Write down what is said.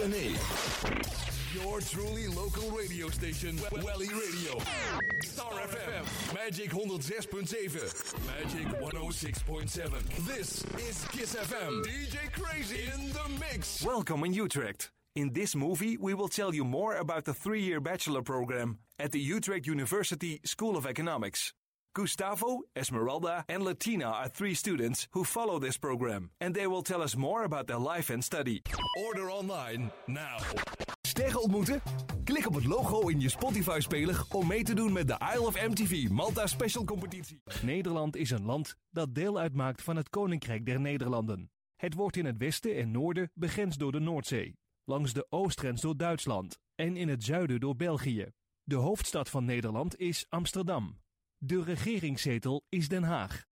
René. Your truly local radio station, Welly Radio. Star FM, Magic 106.7, Magic 106.7. This is Kiss FM. DJ Crazy in the mix. Welcome in Utrecht. In this movie, we will tell you more about the 3-year bachelor program at the Utrecht University School of Economics. Gustavo, Esmeralda, and Latina are 3 students who follow this program, and they will tell us more about their life and study. Order online now. Sterren ontmoeten? Klik op het logo in je Spotify-speler om mee te doen met de Isle of MTV Malta Special Competitie. Nederland is een land dat deel uitmaakt van het Koninkrijk der Nederlanden. Het wordt in het westen en noorden begrensd door de Noordzee, langs de oostgrens door Duitsland en in het zuiden door België. De hoofdstad van Nederland is Amsterdam. De regeringszetel is Den Haag.